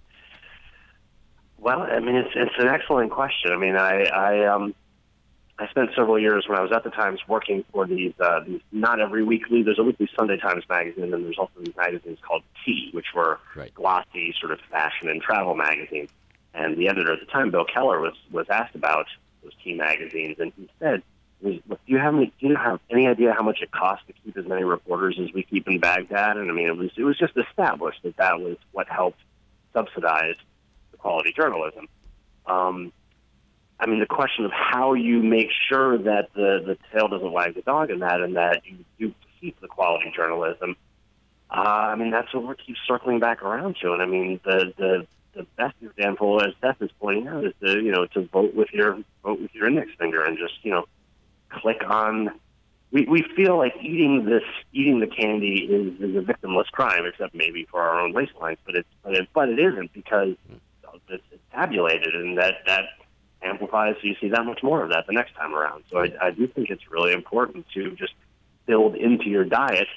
Well, I mean, it's it's an excellent question. I mean, I I um I spent several years when I was at the Times working for these uh, these not every weekly. There's a weekly Sunday Times magazine, and then there's also these magazines called T, which were Right. glossy sort of fashion and travel magazines. And the editor at the time, Bill Keller, was was asked about those T magazines, and he said, "Do you have any? Do you have any idea how much it costs to keep as many reporters as we keep in Baghdad?" And I mean, it was it was just established that that was what helped subsidize the quality journalism. Um, I mean, the question of how you make sure that the, the tail doesn't wag the dog in that, and that you do keep the quality journalism, uh, I mean, that's what we keep circling back around to. And I mean, the, the the best example, as Seth is pointing out, is to, you know, to vote with your vote with your index finger and just, you know, click on. We, we feel like eating this eating the candy is, is a victimless crime, except maybe for our own waistlines. But it's but it, but it isn't, because it's, it's tabulated, and that that amplifies. So you see that much more of that the next time around. So I, I do think it's really important to just build into your diet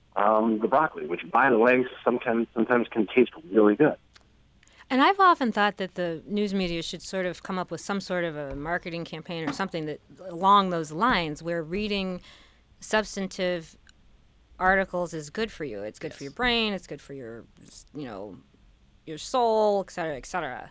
um, the broccoli, which, by the way, sometimes sometimes can taste really good. And I've often thought that the news media should sort of come up with some sort of a marketing campaign or something that along those lines, where reading substantive articles is good for you. It's good yes. for your brain. It's good for your, you know, your soul, et cetera, et cetera.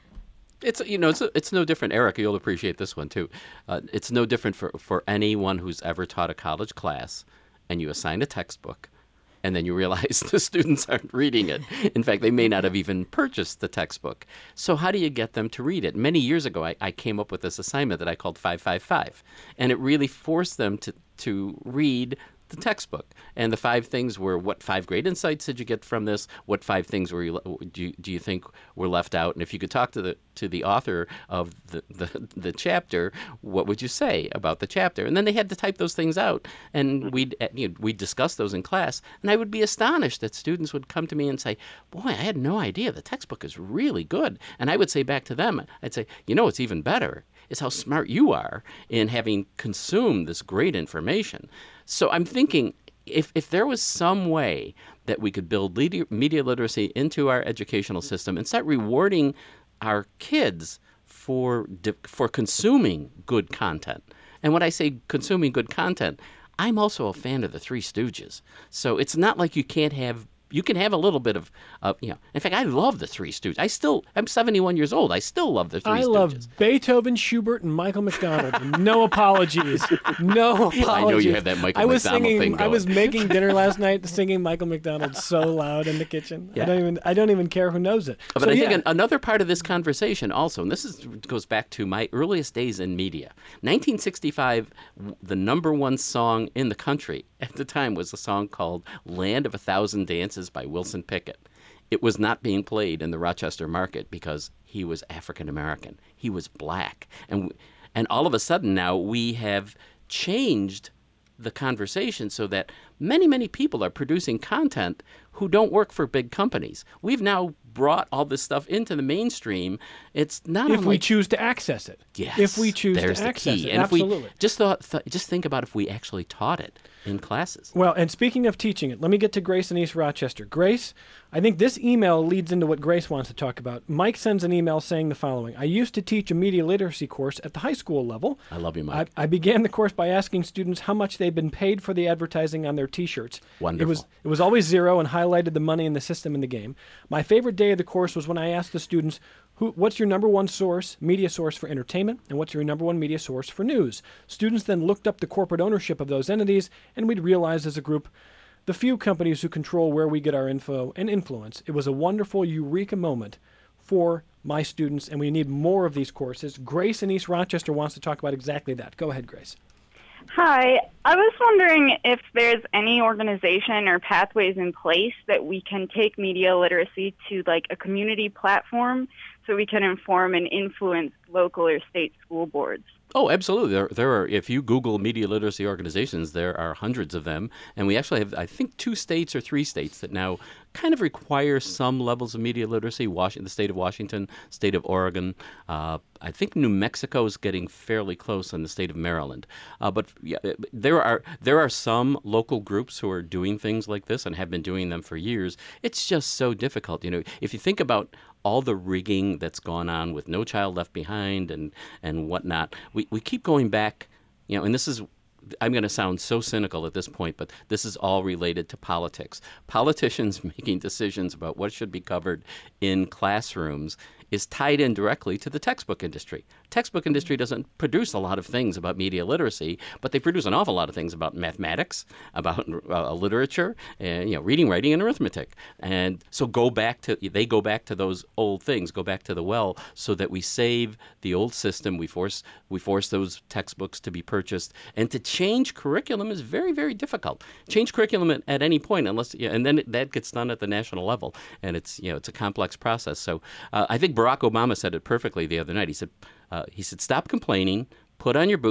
It's you know it's it's no different, Eric. You'll appreciate this one too. Uh, it's no different for for anyone who's ever taught a college class, and you assign a textbook, and then you realize the students aren't reading it. In fact, they may not have even purchased the textbook. So how do you get them to read it? Many years ago, I, I came up with this assignment that I called five five five, and it really forced them to to read the textbook. And the five things were: what five great insights did you get from this? What five things were you, do you, do you think were left out? And if you could talk to the to the author of the, the the chapter, what would you say about the chapter? And then they had to type those things out, and we'd you know, we'd discuss those in class. And I would be astonished that students would come to me and say, "Boy, I had no idea the textbook is really good." And I would say back to them, I'd say, "You know, what's even better is how smart you are in having consumed this great information." So I'm thinking, if if there was some way that we could build media literacy into our educational system and start rewarding our kids for for consuming good content. And when I say consuming good content, I'm also a fan of the Three Stooges. So it's not like you can't have You can have a little bit of, uh, you know. In fact, I love the Three Stooges. I still, I'm seventy-one years old. I still love the Three I Stooges. love Beethoven, Schubert, and Michael McDonald. No apologies. No apologies. I know you have that Michael I was McDonald singing, thing going. I was making dinner last night, singing Michael McDonald so loud in the kitchen. Yeah. I don't even, I don't even care who knows it. But so, I yeah. think an, another part of this conversation also, and this is, goes back to my earliest days in media. nineteen sixty-five, the number one song in the country at the time was a song called "Land of a Thousand Dances" by Wilson Pickett. It was not being played in the Rochester market because he was African American. He was black. And and all of a sudden now we have changed the conversation so that many, many people are producing content who don't work for big companies. We've now brought all this stuff into the mainstream. It's not if unlike, we choose to access it. Yes, if we choose there's to the access key. it. And Absolutely. if we just thought, th- just think about if we actually taught it in classes. Well, and speaking of teaching it, let me get to Grace in East Rochester. Grace, I think this email leads into what Grace wants to talk about. Mike sends an email saying the following: I used to teach a media literacy course at the high school level. I love you, Mike. I, I began the course by asking students how much they'd been paid for the advertising on their T-shirts. Wonderful. It was it was always zero and highlighted the money in the system in the game. My favorite day of the course was when I asked the students, Who, what's your number one source, media source for entertainment, and what's your number one media source for news? Students then looked up the corporate ownership of those entities, and we'd realize as a group the few companies who control where we get our info and influence. It was a wonderful eureka moment for my students, and we need more of these courses. Grace in East Rochester wants to talk about exactly that. Go ahead, Grace. Hi. I was wondering if there's any organization or pathways in place that we can take media literacy to, like, a community platform so we can inform and influence local or state school boards. Oh, absolutely. There, there are. If you Google media literacy organizations, there are hundreds of them, and we actually have, I think, two states or three states that now kind of require some levels of media literacy. Washington, the state of Washington, state of Oregon. Uh, I think New Mexico is getting fairly close, in the state of Maryland. Uh, but yeah, there are there are some local groups who are doing things like this and have been doing them for years. It's just so difficult. You know, if you think about all the rigging that's gone on with No Child Left Behind and, and whatnot, we, we keep going back, you know, and this is, I'm going to sound so cynical at this point, but this is all related to politics. Politicians making decisions about what should be covered in classrooms is tied in directly to the textbook industry. Textbook industry doesn't produce a lot of things about media literacy, but they produce an awful lot of things about mathematics, about uh, literature, and you know, reading, writing, and arithmetic. And so go back to they go back to those old things, go back to the well, so that we save the old system. We force we force those textbooks to be purchased, and to change curriculum is very, very difficult. Change curriculum at, at any point, unless you know, and then it, that gets done at the national level, and it's you know it's a complex process. So uh, I think Barack Obama said it perfectly the other night. He said, uh, he said, stop complaining, put on your boots,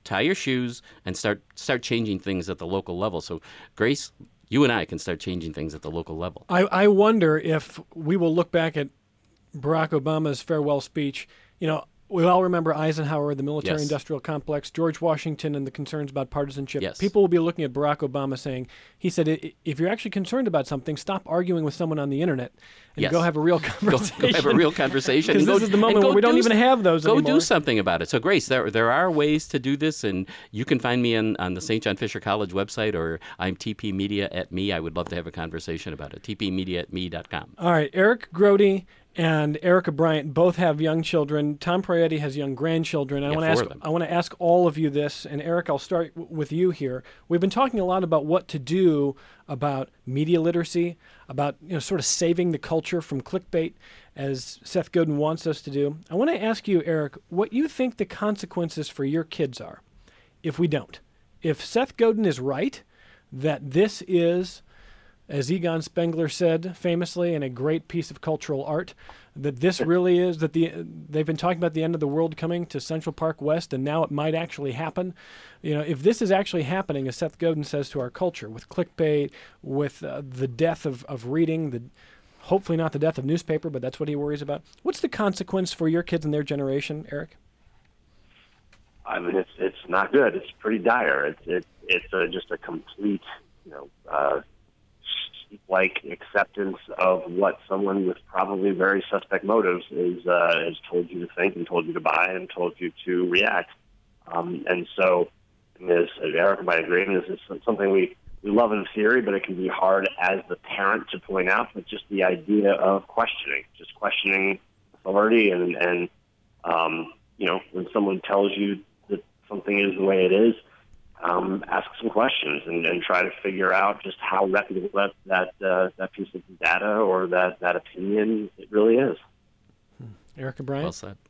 tie your shoes and start start changing things at the local level. So, Grace, you and I can start changing things at the local level. I, I wonder if we will look back at Barack Obama's farewell speech. You know, we all remember Eisenhower, the military-industrial Yes. complex, George Washington, and the concerns about partisanship. Yes. People will be looking at Barack Obama saying, he said, "I- if you're actually concerned about something, stop arguing with someone on the internet and Yes. go have a real Go, conversation." go have a real conversation. Because and this go- is the and moment go where we don't do even s- have those Go anymore. do something about it. So, Grace, there there are ways to do this, and you can find me on, on the Saint John Fisher College website, or I'm T P Media at me. I would love to have a conversation about it. T P media at me dot com. All right, Eric Grody and Erica Bryant both have young children. Tom Proietti has young grandchildren. I Yeah, want to four ask. of them. I want to ask all of you this, and Eric, I'll start w- with you here. We've been talking a lot about what to do about media literacy, about you know sort of saving the culture from clickbait, as Seth Godin wants us to do. I want to ask you, Eric, what you think the consequences for your kids are if we don't. If Seth Godin is right that this is, as Egon Spengler said famously in a great piece of cultural art, that this really is, that the they've been talking about the end of the world coming to Central Park West, and now it might actually happen. You know, if this is actually happening, as Seth Godin says, to our culture, with clickbait, with uh, the death of, of reading, the hopefully not the death of newspaper, but that's what he worries about. What's the consequence for your kids and their generation, Eric? I mean, it's it's not good. It's pretty dire. It's it, it's a, just a complete, you know, uh, like acceptance of what someone with probably very suspect motives is uh, has told you to think and told you to buy and told you to react. Um, and so, as Eric might agree, this is something we, we love in theory, but it can be hard as the parent to point out. But just the idea of questioning, just questioning authority, and and um, you know, when someone tells you that something is the way it is, Um, ask some questions and, and try to figure out just how reputable that that, uh, that piece of data or that, that opinion it really is. Erica Bryant? Well said.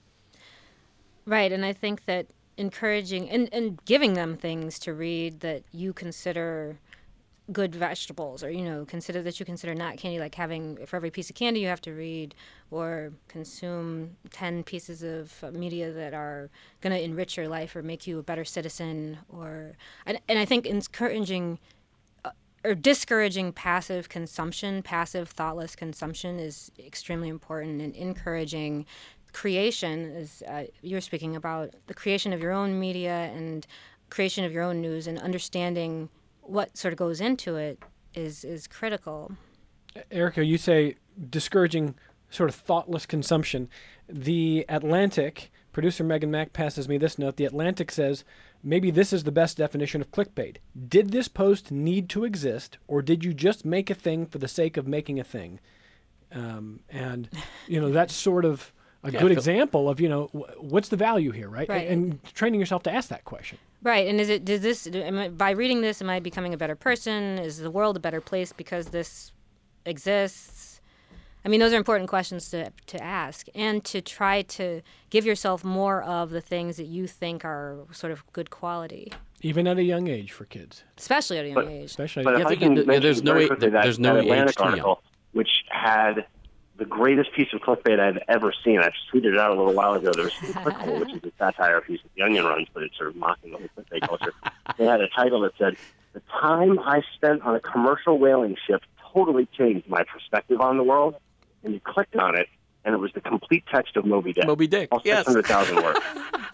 Right, and I think that encouraging and, and giving them things to read that you consider good vegetables, or you know, consider that you consider not candy, like having for every piece of candy you have to read or consume ten pieces of media that are going to enrich your life or make you a better citizen, or and, and I think encouraging uh, or discouraging passive consumption, passive thoughtless consumption is extremely important, and encouraging creation, as uh, you're speaking about, the creation of your own media and creation of your own news, and understanding what sort of goes into it is is critical. Erica, you say discouraging sort of thoughtless consumption. The Atlantic, producer Megan Mack passes me this note. The Atlantic says, maybe this is the best definition of clickbait. Did this post need to exist, or did you just make a thing for the sake of making a thing? Um, and, you know, that's sort of a Yeah, good Phil- example of, you know, wh- what's the value here, right? Right. And, and training yourself to ask that question. Right, and is it does this am I, by reading this, am I becoming a better person? Is the world a better place because this exists? I mean, those are important questions to to ask, and to try to give yourself more of the things that you think are sort of good quality, Even at a young age for kids. especially at a young But- age. Especially But Yeah, if I but can you- mention there's no very way- quickly there- that, there's no that age Atlantic too young. article, which had the greatest piece of clickbait I've ever seen. I just tweeted it out a little while ago. There was Clickhole, which is a satire piece that The Onion runs, but it's sort of mocking the whole clickbait culture. They had a title that said, "The time I spent on a commercial whaling ship totally changed my perspective on the world." And you clicked on it, and it was the complete text of Moby Dick. Moby Dick, All yes. six hundred thousand words.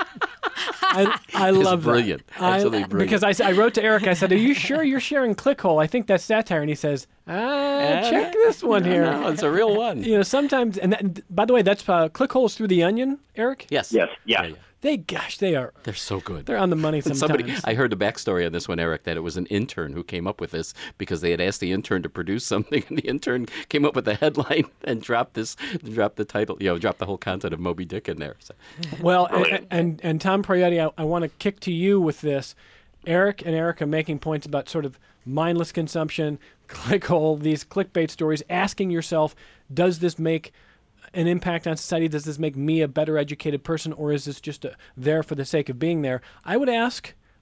I, I It's love brilliant. that. I- Absolutely brilliant. Because I, s- I wrote to Eric, I said, are you sure you're sharing Clickhole? I think that's satire. And he says, ah, check this one No, here. no, it's a real one. You know, sometimes, and that, by the way, that's uh, Clickholes through the Onion, Eric? Yes. Yes, yeah. yeah. They, gosh, they are, They're so good. they're on the money sometimes. Somebody, I heard the backstory on this one, Eric, that it was an intern who came up with this because they had asked the intern to produce something, and the intern came up with the headline and dropped this, dropped the title, you know, dropped the whole content of Moby Dick in there. So. Well, and, and, and Tom Proietti, I, I want to kick to you with this. Eric and Eric are making points about sort of mindless consumption, Clickhole, these clickbait stories, asking yourself, does this make an impact on society? Does this make me a better educated person, or is this just a, there for the sake of being there? I would ask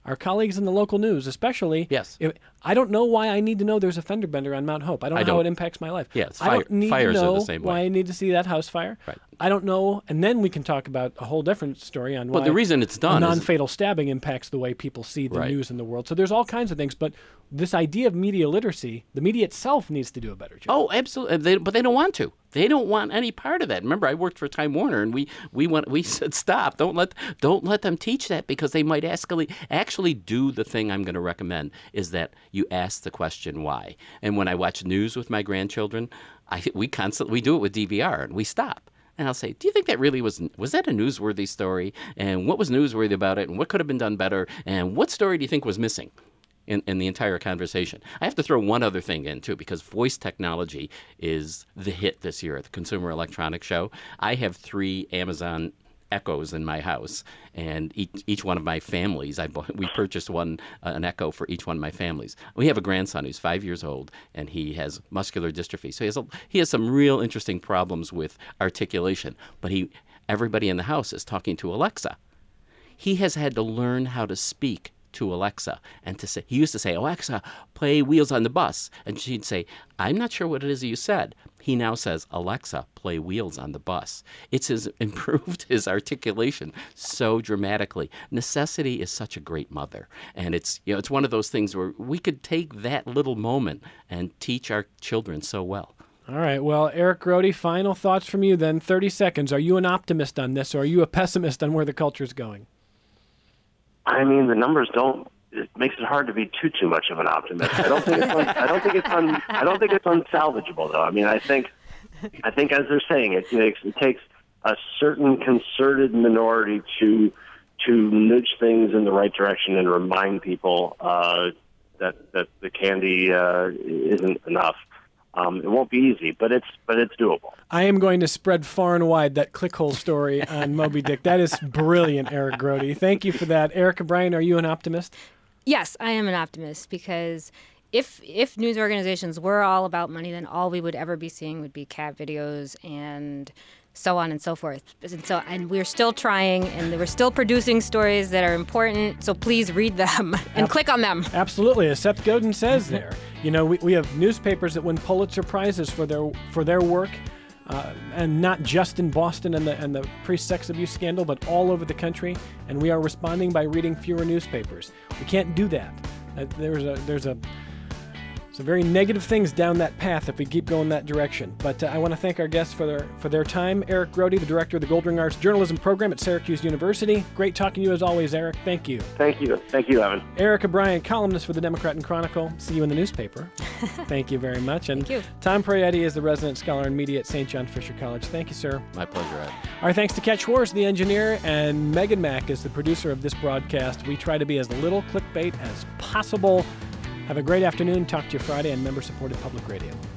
our colleagues in the local news, especially. Yes. If, I don't know why I need to know there's a fender bender on Mount Hope. I don't I know how don't. it impacts my life. Yeah, it's I don't fire- need fires to are know the same way. why I need to see that house fire. Right. I don't know, and then we can talk about a whole different story on Well, why the reason it's a done is- non-fatal stabbing impacts the way people see the Right. news in the world. So there's all kinds of things, but this idea of media literacy, the media itself needs to do a better job. Oh, absolutely. They, but they don't want to. They don't want any part of that. Remember, I worked for Time Warner, and we we went, we said, stop. Don't let don't let them teach that, because they might actually actually do the thing I'm going to recommend, is that you ask the question why. And when I watch news with my grandchildren, I we constantly we do it with D V R, and we stop. And I'll say, do you think that really was, was that a newsworthy story? And what was newsworthy about it? And what could have been done better? And what story do you think was missing in, in the entire conversation? I have to throw one other thing in, too, because voice technology is the hit this year at the Consumer Electronics Show. I have three Amazon Echoes in my house, and each, each one of my families, I bought, we purchased one uh, an Echo for each one of my families. We have a grandson who's five years old, and he has muscular dystrophy, so he has a, he has some real interesting problems with articulation. But he, everybody in the house is talking to Alexa. He has had to learn how to speak to Alexa, and to say, he used to say, Alexa, play Wheels on the Bus, and she'd say, I'm not sure what it is you said. He now says, Alexa, play Wheels on the Bus. It's his, improved his articulation so dramatically. Necessity is such a great mother, and it's, you know, it's one of those things where we could take that little moment and teach our children so well. All right. Well, Eric Grody, final thoughts from you then. thirty seconds. Are you an optimist on this, or are you a pessimist on where the culture's going? I mean, the numbers don't. It makes it hard to be too too much of an optimist. I don't think it's. Un, I don't think it's. Un, I don't think it's unsalvageable, though. I mean, I think. I think, as they're saying, it takes it takes a certain concerted minority to to nudge things in the right direction and remind people uh, that that the candy uh, isn't enough. Um, it won't be easy, but it's but it's doable. I am going to spread far and wide that clickhole story on Moby Dick. That is brilliant, Eric Grody. Thank you for that. Eric O'Brien, are you an optimist? Yes, I am an optimist, because if if news organizations were all about money, then all we would ever be seeing would be cat videos and so on and so forth. And so, and we're still trying, and we're still producing stories that are important. So please read them and Ab- click on them. Absolutely, as Seth Godin says there. You know, we, we have newspapers that win Pulitzer Prizes for their for their work, uh, and not just in Boston and the and the pre-sex abuse scandal, but all over the country. And we are responding by reading fewer newspapers. We can't do that. Uh, there's a there's a Some very negative things down that path if we keep going that direction. But uh, I want to thank our guests for their for their time. Eric Grody, the director of the Goldring Arts Journalism Program at Syracuse University. Great talking to you as always, Eric. Thank you. Thank you. Thank you, Evan. Eric O'Brien, columnist for the Democrat and Chronicle. See you in the newspaper. Thank you very much. And Thank you. Tom Prietti is the resident scholar in media at Saint John Fisher College. Thank you, sir. My pleasure, Ed. Our thanks to Catch Horse, the engineer, and Megan Mack is the producer of this broadcast. We try to be as little clickbait as possible. Have a great afternoon. Talk to you Friday on member-supported public radio.